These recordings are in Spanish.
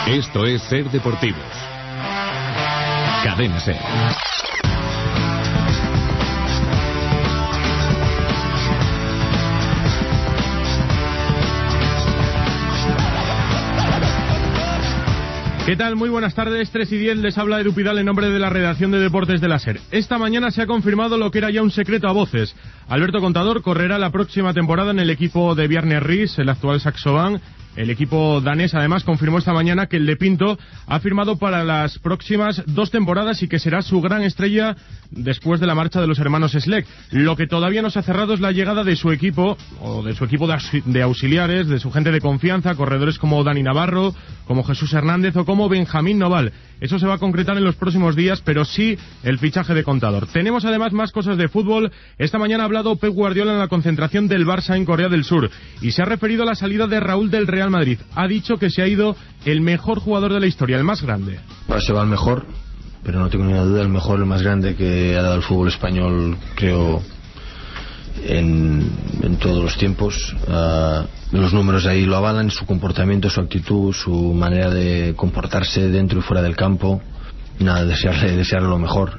Esto es Ser Deportivos. Cadena Ser. ¿Qué tal? Muy buenas tardes, 3:10, les habla Edu Pidal en nombre de la redacción de Deportes de la SER. Esta mañana se ha confirmado lo que era ya un secreto a voces. Alberto Contador correrá la próxima temporada en el equipo de Bjarne Riis, el actual Saxo Bank. El equipo danés además confirmó esta mañana que el de Pinto ha firmado para las próximas 2 temporadas y que será su gran estrella después de la marcha de los hermanos Schleck. Lo que todavía no se ha cerrado es la llegada de su equipo, o de su equipo de auxiliares, de su gente de confianza, corredores como Dani Navarro, como Jesús Hernández o como Benjamín Noval. Eso se va a concretar en los próximos días, pero sí el fichaje de Contador. Tenemos además más cosas de fútbol. Esta mañana ha hablado Pep Guardiola en la concentración del Barça en Corea del Sur y se ha referido a la salida de Raúl del Real Madrid. Ha dicho que se ha ido el mejor jugador de la historia, el más grande. Se va el mejor, pero no tengo ninguna duda, el mejor, el más grande que ha dado el fútbol español, creo, en todos los tiempos. Los números ahí lo avalan, su comportamiento, su actitud, su manera de comportarse dentro y fuera del campo. Nada, desearle lo mejor.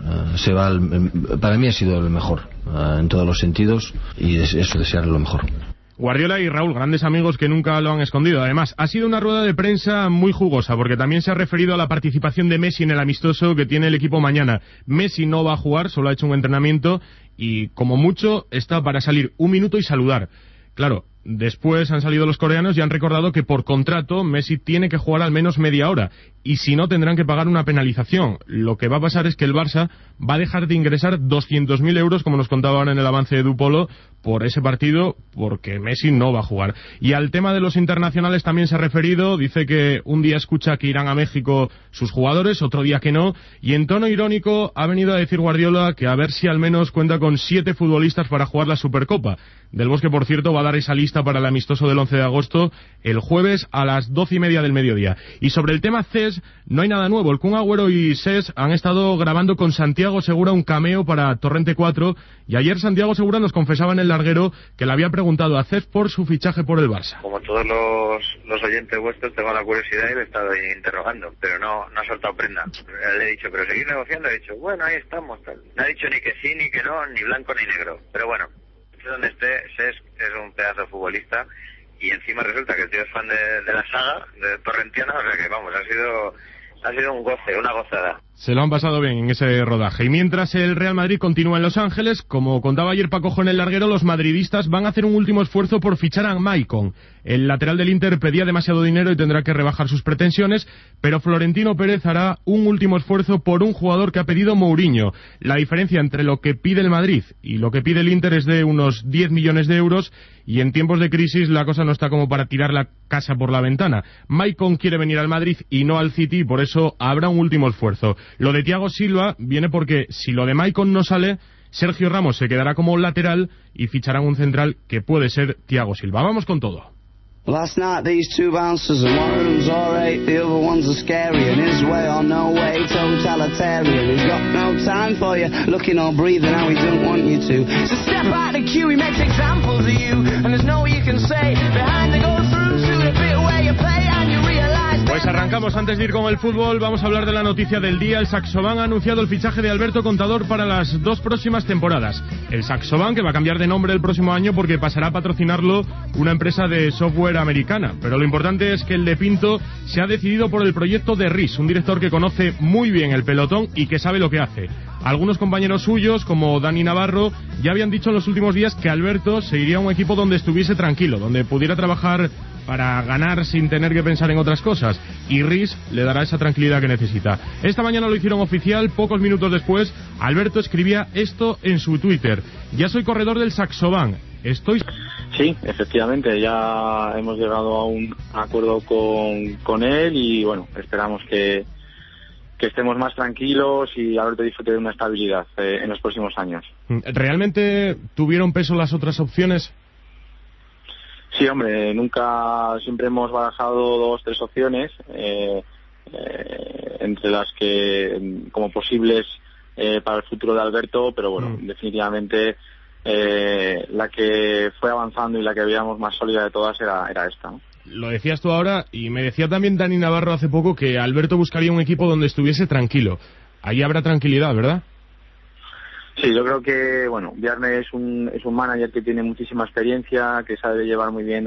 Para mí ha sido el mejor en todos los sentidos, y eso, desearle lo mejor. Guardiola y Raúl, grandes amigos que nunca lo han escondido. Además, ha sido una rueda de prensa muy jugosa, porque también se ha referido a la participación de Messi en el amistoso que tiene el equipo mañana. Messi no va a jugar, solo ha hecho un entrenamiento y, como mucho, está para salir un minuto y saludar. Claro, después han salido los coreanos y han recordado que por contrato Messi tiene que jugar al menos media hora, y si no tendrán que pagar una penalización. Lo que va a pasar es que el Barça va a dejar de ingresar 200.000 euros, como nos contaba ahora en el avance de Dupolo, por ese partido, porque Messi no va a jugar. Y al tema de los internacionales también se ha referido. Dice que un día escucha que irán a México sus jugadores, otro día que no, y en tono irónico ha venido a decir Guardiola que a ver si al menos cuenta con 7 futbolistas para jugar la Supercopa. Del Bosque, por cierto, va a dar esa lista para el amistoso del 11 de agosto, el jueves a las 12:30 del mediodía. Y sobre el tema CES, no hay nada nuevo. El Kun Agüero y SES han estado grabando con Santiago Segura un cameo para Torrente 4, y ayer Santiago Segura nos confesaba en el larguero que le había preguntado a CES por su fichaje por el Barça. Como todos los oyentes vuestros, tengo la curiosidad y le he estado interrogando, pero no ha soltado prenda. Le he dicho, pero seguir negociando. He dicho, bueno, ahí estamos, tal. No ha dicho ni que sí, ni que no, ni blanco ni negro, pero bueno, donde esté, SES es un pedazo de futbolista, y encima resulta que el tío es fan de la saga de Torrentiana, o sea que vamos, ha sido un goce, una gozada. Se lo han pasado bien en ese rodaje. Y mientras el Real Madrid continúa en Los Ángeles, como contaba ayer Pacojo en el larguero, los madridistas van a hacer un último esfuerzo por fichar a Maicon. El lateral del Inter pedía demasiado dinero y tendrá que rebajar sus pretensiones, pero Florentino Pérez hará un último esfuerzo por un jugador que ha pedido Mourinho. La diferencia entre lo que pide el Madrid y lo que pide el Inter es de unos 10 millones de euros, y en tiempos de crisis la cosa no está como para tirar la casa por la ventana. Maicon quiere venir al Madrid y no al City, y por eso habrá un último esfuerzo. Lo de Thiago Silva viene porque si lo de Maicon no sale, Sergio Ramos se quedará como lateral y ficharán un central que puede ser Thiago Silva. Vamos con todo. Last night these 2 bouncers and one of them's alright, the other one's a scary, and his way or no way, totalitarian. He's got no time for you, looking or breathing how he don't want you to. So step out the queue, he makes examples of you, and there's no way you can say behind the go through to the bit where you play and you realise. Pues arrancamos. Antes de ir con el fútbol, vamos a hablar de la noticia del día. El Saxo Bank ha anunciado el fichaje de Alberto Contador para las 2 próximas temporadas. El Saxo Bank, que va a cambiar de nombre el próximo año porque pasará a patrocinarlo una empresa de software americana. Pero lo importante es que el de Pinto se ha decidido por el proyecto de Riis, un director que conoce muy bien el pelotón y que sabe lo que hace. Algunos compañeros suyos, como Dani Navarro, ya habían dicho en los últimos días que Alberto seguiría a un equipo donde estuviese tranquilo, donde pudiera trabajar para ganar sin tener que pensar en otras cosas, y Riis le dará esa tranquilidad que necesita. Esta mañana lo hicieron oficial. Pocos minutos después, Alberto escribía esto en su Twitter: ya soy corredor del Saxo Bank. Sí, efectivamente, ya hemos llegado a un acuerdo con él, y bueno, esperamos que estemos más tranquilos y Alberto disfrute de una estabilidad en los próximos años. ¿Realmente tuvieron peso las otras opciones? Sí, hombre, siempre hemos barajado 2, 3 opciones, entre las que como posibles para el futuro de Alberto, pero bueno, definitivamente la que fue avanzando y la que veíamos más sólida de todas era esta, ¿no? lo decías tú ahora, y me decía también Dani Navarro hace poco que Alberto buscaría un equipo donde estuviese tranquilo. Ahí habrá tranquilidad, ¿verdad? Sí, yo creo que, bueno, Bjarne es un manager que tiene muchísima experiencia, que sabe llevar muy bien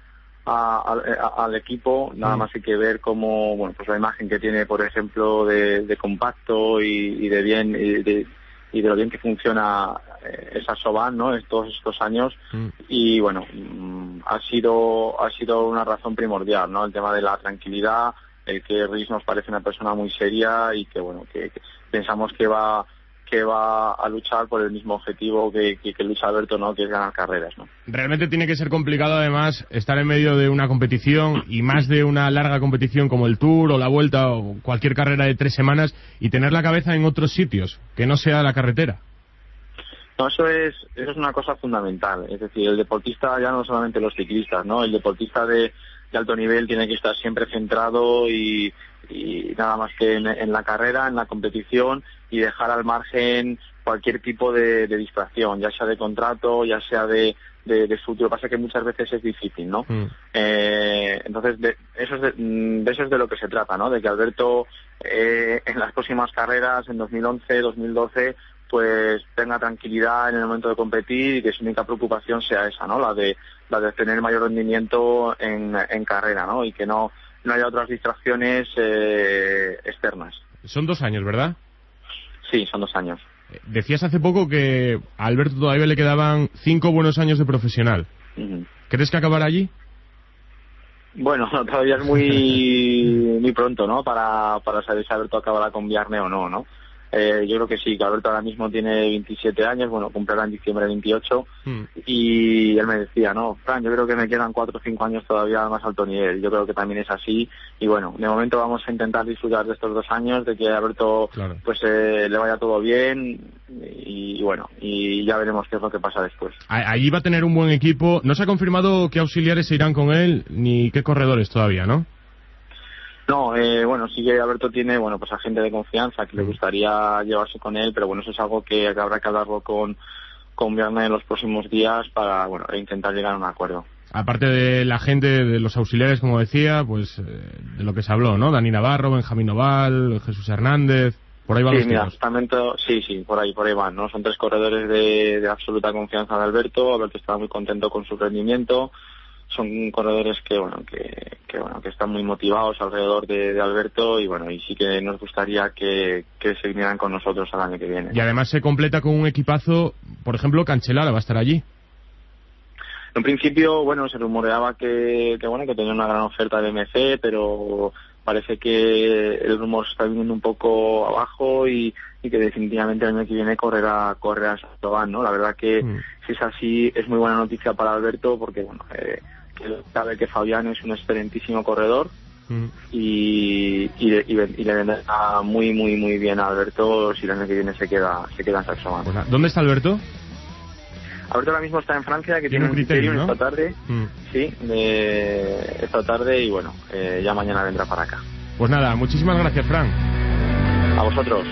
al equipo. Nada más hay que ver cómo, bueno, pues la imagen que tiene, por ejemplo, de compacto y de bien, y de lo bien que funciona esa Soban, ¿no? Todos estos años. Y bueno, ha sido una razón primordial, ¿no? El tema de la tranquilidad, el que Rhys nos parece una persona muy seria y que, bueno, que pensamos que va a luchar por el mismo objetivo que lucha Alberto, ¿no? Que es ganar carreras, ¿no? Realmente tiene que ser complicado, además, estar en medio de una competición, y más de una larga competición como el Tour o la Vuelta o cualquier carrera de 3 semanas, y tener la cabeza en otros sitios, que no sea la carretera. No, eso es una cosa fundamental. Es decir, el deportista, ya no solamente los ciclistas, ¿no? El deportista de alto nivel tiene que estar siempre centrado y nada más que en la carrera, en la competición, y dejar al margen cualquier tipo de distracción, ya sea de contrato, ya sea de futuro. Pasa que muchas veces es difícil, ¿no? Entonces, eso es de lo que se trata, ¿no? De que Alberto en las próximas carreras, en 2011, 2012, pues tenga tranquilidad en el momento de competir y que su única preocupación sea esa, ¿no? La de tener mayor rendimiento en carrera, ¿no? Y que no haya otras distracciones externas. Son 2 años, ¿verdad? Sí, son 2 años. Decías hace poco que a Alberto todavía le quedaban 5 buenos años de profesional. ¿Crees que acabará allí? Bueno, todavía es muy pronto, ¿no? Para saber si Alberto acabará con Bjarne o no, ¿no? Yo creo que sí, que Alberto ahora mismo tiene 27 años, bueno, cumplirá en diciembre 28, y él me decía, no, Fran, yo creo que me quedan 4 o 5 años todavía a más alto nivel. Yo creo que también es así, y bueno, de momento vamos a intentar disfrutar de estos 2 años, de que a Alberto pues le vaya todo bien, y bueno, y ya veremos qué es lo que pasa después. Allí va a tener un buen equipo. No se ha confirmado qué auxiliares se irán con él, ni qué corredores todavía, ¿no? No, bueno, sí que Alberto tiene, bueno, pues a gente de confianza que le gustaría llevarse con él, pero bueno, eso es algo que habrá que hablarlo con Bjarne en los próximos días para, bueno, intentar llegar a un acuerdo. Aparte de la gente, de los auxiliares, como decía, pues de lo que se habló, ¿no? Dani Navarro, Benjamín Oval, Jesús Hernández, por ahí van los tipos. Sí, por ahí van, ¿no? Son 3 corredores de absoluta confianza de Alberto. Alberto está muy contento con su rendimiento. Son corredores que están muy motivados alrededor de Alberto, y bueno, y sí que nos gustaría que se vinieran con nosotros al año que viene. Y además se completa con un equipazo. Por ejemplo, Cancellara va a estar allí. En principio, bueno, se rumoreaba que tenía una gran oferta de MC, pero parece que el rumor está viniendo un poco abajo y que definitivamente el año que viene correrá a Saint-Gobain, ¿no? La verdad que si es así es muy buena noticia para Alberto, porque bueno, que sabe que Fabián es un excelentísimo corredor y le vendrá muy bien a Alberto si el año que viene se queda en Saint-Gobain. Pues, ¿dónde está Alberto? Alberto ahora mismo está en Francia, que tiene un criterio, ¿no? Esta tarde, esta tarde, y bueno, ya mañana vendrá para acá. Pues nada, muchísimas gracias, Fran. A vosotros.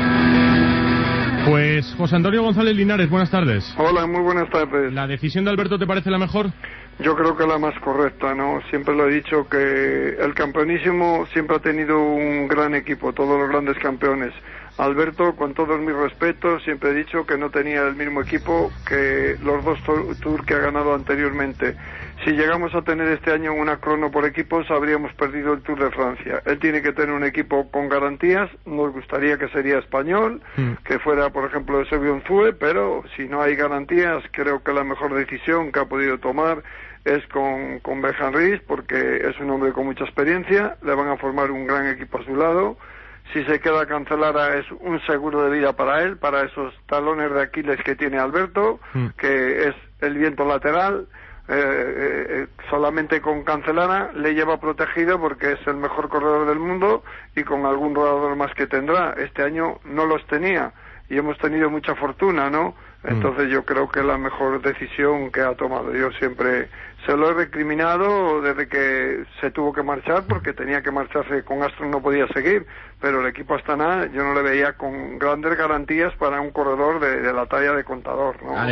Pues José Antonio González Linares, buenas tardes. Hola, muy buenas tardes. ¿La decisión de Alberto te parece la mejor? Yo creo que la más correcta, ¿no? Siempre lo he dicho que el campeonísimo siempre ha tenido un gran equipo, todos los grandes campeones. Alberto, con todos mis respetos, siempre he dicho que no tenía el mismo equipo que los 2 Tours que ha ganado anteriormente. Si llegamos a tener este año una crono por equipos, habríamos perdido el Tour de Francia. Él tiene que tener un equipo con garantías. Nos gustaría que sería español, que fuera, por ejemplo, de Sevion Zue, pero si no hay garantías, creo que la mejor decisión que ha podido tomar es con Bjarne Riis, porque es un hombre con mucha experiencia. Le van a formar un gran equipo a su lado. Si se queda Cancellara es un seguro de vida para él, para esos talones de Aquiles que tiene Alberto, que es el viento lateral. Solamente con Cancellara le lleva protegido porque es el mejor corredor del mundo, y con algún rodador más que tendrá. Este año no los tenía y hemos tenido mucha fortuna, ¿no? Entonces yo creo que es la mejor decisión que ha tomado. Yo siempre se lo he recriminado desde que se tuvo que marchar, porque tenía que marcharse, con Astro no podía seguir, pero el equipo Astana yo no le veía con grandes garantías para un corredor de la talla de Contador, ¿no?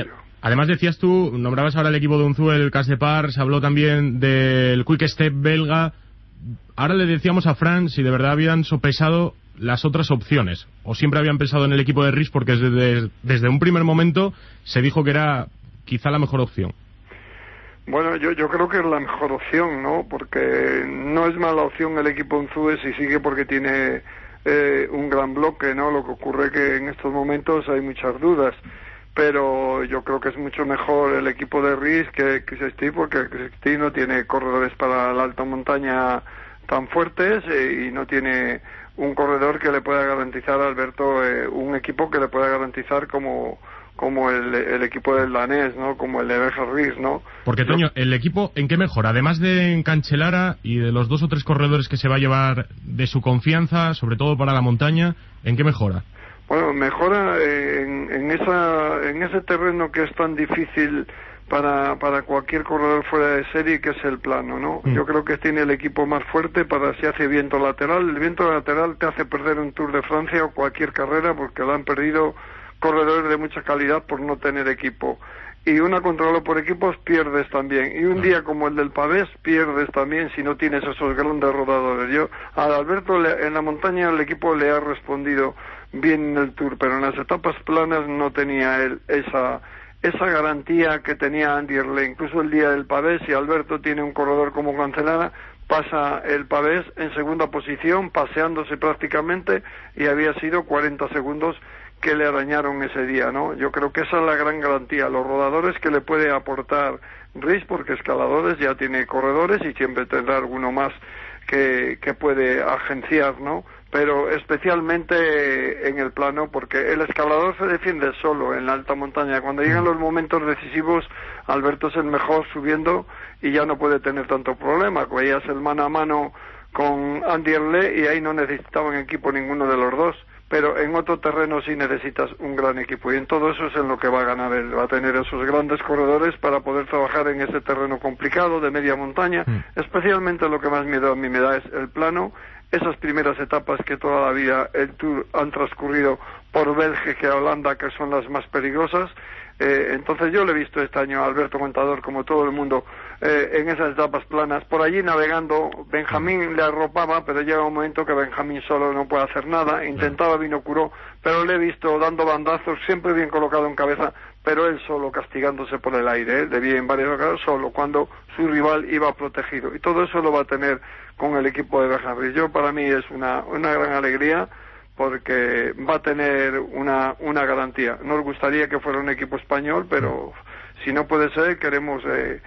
Además decías tú, nombrabas ahora el equipo de Unzué, el Cas de Par, se habló también del Quick Step belga. Ahora le decíamos a Fran si de verdad habían sopesado las otras opciones, o siempre habían pensado en el equipo de Ries, porque desde un primer momento se dijo que era quizá la mejor opción. Bueno, yo creo que es la mejor opción, ¿no? Porque no es mala opción el equipo Unzué si sigue, porque tiene un gran bloque, ¿no? Lo que ocurre que en estos momentos hay muchas dudas, pero yo creo que es mucho mejor el equipo de Ries que Sestí, porque Sestí no tiene corredores para la alta montaña tan fuertes y no tiene un corredor que le pueda garantizar a Alberto un equipo que le pueda garantizar como el equipo del danés, ¿no? Como el de Berger Ries, ¿no? Porque, Toño, ¿el equipo en qué mejora? Además de en Cancellara y de los 2 o 3 corredores que se va a llevar de su confianza, sobre todo para la montaña, ¿en qué mejora? Bueno, mejora en ese terreno que es tan difícil para cualquier corredor fuera de serie, que es el plano, ¿no? Yo creo que tiene el equipo más fuerte para si hace viento lateral. El viento lateral te hace perder un Tour de Francia o cualquier carrera, porque lo han perdido corredores de mucha calidad por no tener equipo. Y una controlada por equipos pierdes también. Y un día como el del Pavés pierdes también si no tienes esos grandes rodadores. Yo a Alberto en la montaña el equipo le ha respondido bien en el Tour, pero en las etapas planas no tenía él esa garantía que tenía Andy Erle. Incluso el día del Pavés, si Alberto tiene un corredor como Cancellara, pasa el Pavés en segunda posición, paseándose prácticamente, y había sido 40 segundos que le arañaron ese día, ¿no? Yo creo que esa es la gran garantía, los rodadores que le puede aportar Ries, porque escaladores ya tiene corredores y siempre tendrá alguno más que puede agenciar, ¿no? Pero especialmente en el plano, porque el escalador se defiende solo en la alta montaña. Cuando llegan los momentos decisivos, Alberto es el mejor subiendo y ya no puede tener tanto problema. Veías el mano a mano con Andy Erle y ahí no necesitaban equipo ninguno de los dos. Pero en otro terreno sí necesitas un gran equipo, y en todo eso es en lo que va a ganar él. Va a tener esos grandes corredores para poder trabajar en ese terreno complicado de media montaña. Especialmente lo que más miedo a mí me da es el plano, esas primeras etapas que toda la vida el Tour han transcurrido por Bélgica y Holanda, que son las más peligrosas. Entonces yo le he visto este año a Alberto Contador, como todo el mundo, en esas etapas planas, por allí navegando. Benjamín le arropaba, pero llega un momento que Benjamín solo no puede hacer nada. Intentaba Vinocuró, pero le he visto dando bandazos, siempre bien colocado en cabeza, pero él solo castigándose por el aire, de bien en varias ocasiones, solo cuando su rival iba protegido. Y todo eso lo va a tener con el equipo de Berger. Yo, para mí es una gran alegría, porque va a tener una garantía. Nos gustaría que fuera un equipo español, pero si no puede ser, queremos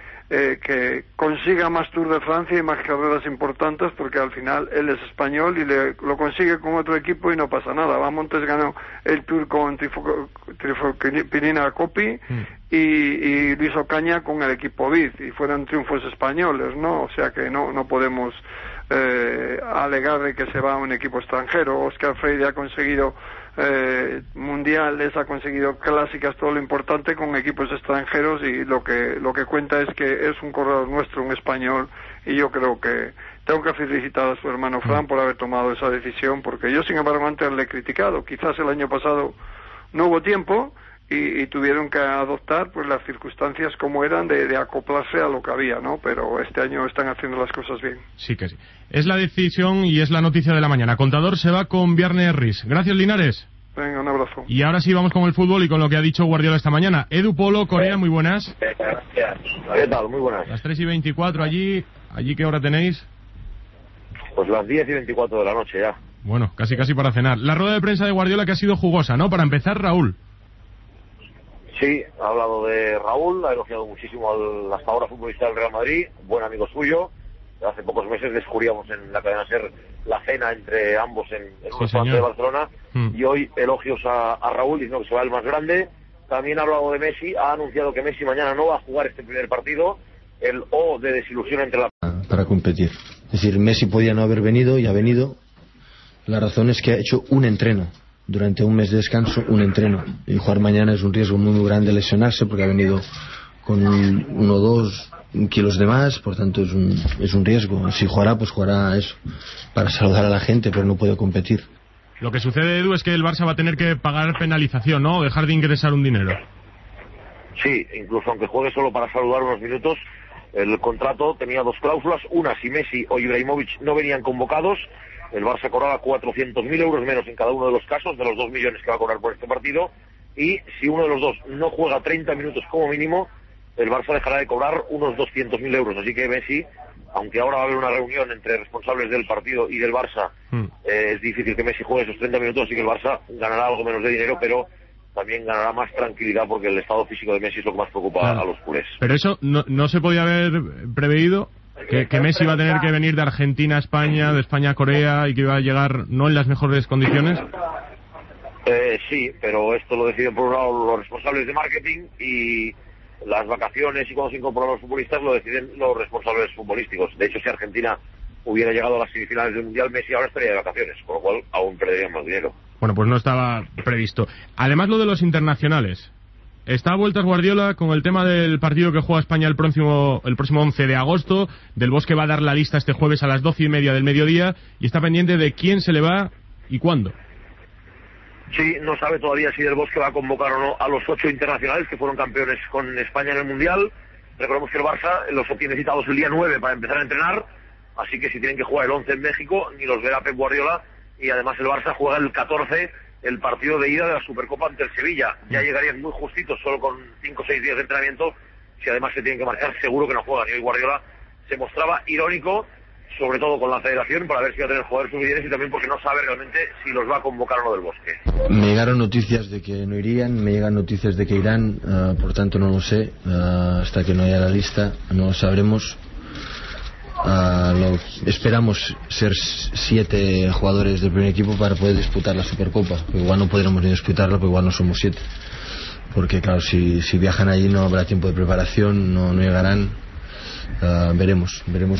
que consiga más Tour de Francia y más carreras importantes, porque al final él es español y lo consigue con otro equipo y no pasa nada. Montes ganó el Tour con Trifopinina Coppi y Luis Ocaña con el equipo Viz, y fueron triunfos españoles, ¿no? O sea que no podemos alegar de que se va a un equipo extranjero. Oscar Freire ha conseguido mundiales, ha conseguido clásicas, todo lo importante con equipos extranjeros, y lo que cuenta es que es un corredor nuestro, un español, y yo creo que tengo que felicitar a su hermano Fran por haber tomado esa decisión, porque yo, sin embargo, antes le he criticado. Quizás el año pasado no hubo tiempo y tuvieron que adoptar pues las circunstancias como eran de acoplarse a lo que había, ¿no? Pero este año están haciendo las cosas bien. Sí que sí. Es la decisión y es la noticia de la mañana. Contador se va con Bjarne Ries. Gracias, Linares. Venga, un abrazo. Y ahora sí vamos con el fútbol y con lo que ha dicho Guardiola esta mañana. Edu Polo, Corea, muy buenas. ¿Qué tal? Muy buenas. Las 3:24 allí. ¿Allí qué hora tenéis? Pues las 10:24 de la noche ya. Bueno, casi para cenar. La rueda de prensa de Guardiola, que ha sido jugosa, ¿no? Para empezar, Raúl. Sí, ha hablado de Raúl, ha elogiado muchísimo al hasta ahora futbolista del Real Madrid, buen amigo suyo. Hace pocos meses descubríamos en la cadena SER la cena entre ambos en un restaurante de Barcelona, y hoy elogios a Raúl, diciendo que se va el más grande. También ha hablado de Messi, ha anunciado que Messi mañana no va a jugar este primer partido, el O de desilusión entre la... Para competir. Es decir, Messi podía no haber venido y ha venido. La razón es que ha hecho un entreno. Durante un mes de descanso, un entreno. Y jugar mañana es un riesgo muy grande lesionarse, porque ha venido con 1 o 2 kilos de más, por tanto es un riesgo. Si jugará, pues jugará eso, para saludar a la gente, pero no puede competir. Lo que sucede, Edu, es que el Barça va a tener que pagar penalización, ¿no? Dejar de ingresar un dinero. Sí, incluso aunque juegue solo para saludar unos minutos, el contrato tenía 2 cláusulas. Una, si Messi o Ibrahimovic no venían convocados, el Barça cobraba 400.000 euros menos en cada uno de los casos, de los 2 millones que va a cobrar por este partido, y si uno de los dos no juega 30 minutos como mínimo, el Barça dejará de cobrar unos 200.000 euros. Así que Messi, aunque ahora va a haber una reunión entre responsables del partido y del Barça, es difícil que Messi juegue esos 30 minutos, así que el Barça ganará algo menos de dinero, pero también ganará más tranquilidad, porque el estado físico de Messi es lo que más preocupa a los culés. Pero eso no se podía haber preveído, que Messi iba a tener que venir de Argentina a España, de España a Corea, y que iba a llegar no en las mejores condiciones. Sí, pero esto lo deciden por un lado los responsables de marketing, y las vacaciones y cuando se incorporan los futbolistas lo deciden los responsables futbolísticos. De hecho, si Argentina hubiera llegado a las semifinales del Mundial, Messi ahora estaría de vacaciones, con lo cual aún perderían más dinero. Bueno, pues no estaba previsto. Además, lo de los internacionales. Está a vueltas Guardiola con el tema del partido que juega España el próximo 11 de agosto. Del Bosque va a dar la lista este jueves a las 12:30 del mediodía, y está pendiente de quién se le va y cuándo. Sí, no sabe todavía si Del Bosque va a convocar o no a los 8 internacionales que fueron campeones con España en el Mundial. Recordemos que el Barça los tiene citados el día 9 para empezar a entrenar, así que si tienen que jugar el 11 en México, ni los verá Pep Guardiola. Y además el Barça juega el 14 el partido de ida de la Supercopa ante el Sevilla. Ya llegarían muy justitos, solo con 5 o 6 días de entrenamiento. Si además se tienen que marchar, seguro que no juegan. Y hoy Guardiola se mostraba irónico, sobre todo con la federación, para ver si va a tener jugadores suficientes, y también porque no sabe realmente si los va a convocar o no Del Bosque. Me llegaron noticias de que no irían, me llegan noticias de que irán, por tanto no lo sé. Hasta que no haya la lista no lo sabremos. Esperamos ser 7 jugadores del primer equipo para poder disputar la Supercopa. Igual no podremos ni disputarla, pero igual no somos 7, porque claro, si viajan allí no habrá tiempo de preparación, no llegarán. Veremos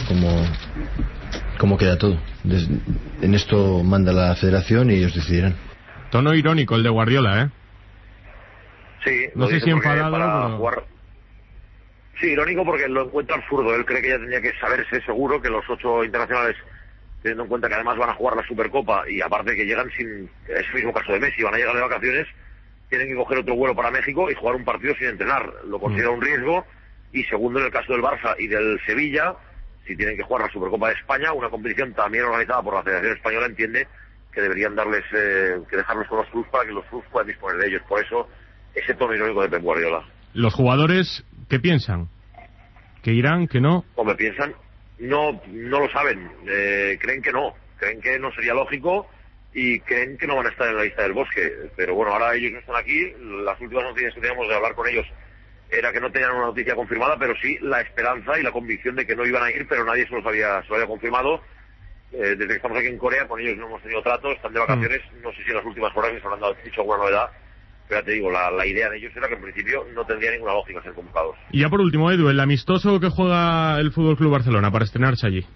cómo queda todo. En esto manda la federación y ellos decidirán. Tono irónico el de Guardiola, ¿eh? Sí. No sé si enfadado, pero... jugar... Sí, irónico porque lo encuentra absurdo. Él cree que ya tendría que saberse seguro que los 8 internacionales, teniendo en cuenta que además van a jugar la Supercopa, y aparte que llegan sin... Es el mismo caso de Messi, van a llegar de vacaciones, tienen que coger otro vuelo para México y jugar un partido sin entrenar. Lo considera un riesgo. Y segundo, en el caso del Barça y del Sevilla, si tienen que jugar la Supercopa de España, una competición también organizada por la Federación Española, entiende que deberían darles, que dejarlos con los clubes para que los clubes puedan disponer de ellos. Por eso, ese tono irónico de Pep Guardiola. ¿Los jugadores qué piensan? ¿Que irán, que no? Como piensan, no lo saben. Creen que no sería lógico, y creen que no van a estar en la lista del Bosque. Pero bueno, ahora ellos no están aquí. Las últimas noticias que teníamos de hablar con ellos era que no tenían una noticia confirmada, pero sí la esperanza y la convicción de que no iban a ir, pero nadie se lo había confirmado. Desde que estamos aquí en Corea, con ellos no hemos tenido trato, están de vacaciones. No sé si en las últimas horas les habrán dicho alguna novedad, pero ya te digo, la idea de ellos era que en principio no tendría ninguna lógica ser convocados. Y ya por último, Edu, el amistoso que juega el FC Barcelona para estrenarse allí.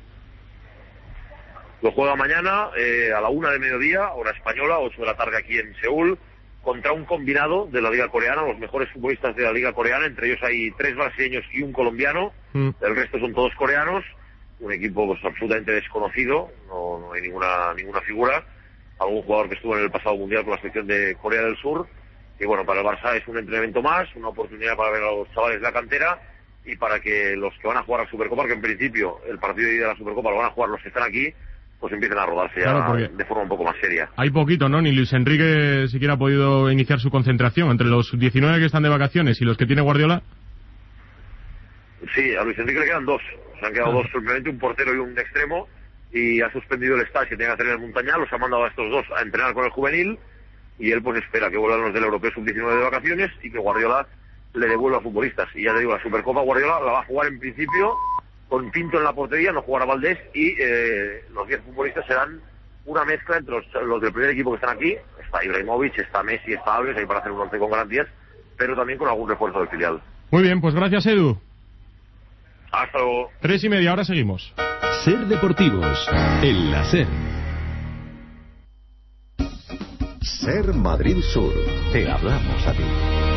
Lo juega mañana a la 1 de mediodía, hora española, 8 de la tarde aquí en Seúl, contra un combinado de la Liga Coreana, los mejores futbolistas de la Liga Coreana. Entre ellos hay 3 brasileños y un colombiano. El resto son todos coreanos. Un equipo pues absolutamente desconocido, no hay ninguna figura. Algún jugador que estuvo en el pasado mundial con la selección de Corea del Sur. Y bueno, para el Barça es un entrenamiento más, una oportunidad para ver a los chavales de la cantera, y para que los que van a jugar la Supercopa, que en principio el partido de ida de la Supercopa lo van a jugar los que están aquí, pues empiecen a rodarse ya de forma un poco más seria. Hay poquito, ¿no? Ni Luis Enrique siquiera ha podido iniciar su concentración. Entre los 19 que están de vacaciones y los que tiene Guardiola. Sí, a Luis Enrique le quedan 2. Se han quedado 2, simplemente un portero y un extremo, y ha suspendido el stage que tenía que hacer en el Montañal. Los ha mandado a estos 2 a entrenar con el juvenil, y él pues espera que vuelvan los del Europeo Sub-19 de vacaciones y que Guardiola le devuelva a futbolistas. Y ya te digo, la Supercopa Guardiola la va a jugar en principio con Pinto en la portería, no jugará Valdés, y los 10 futbolistas serán una mezcla entre los del primer equipo que están aquí. Está Ibrahimovic, está Messi, está Alves, ahí para hacer un 11 con garantías, pero también con algún refuerzo del filial. Muy bien, pues gracias, Edu. Hasta luego. 3:30, ahora seguimos. Ser Deportivos, en la SER. Ser Madrid Sur. Te hablamos a ti.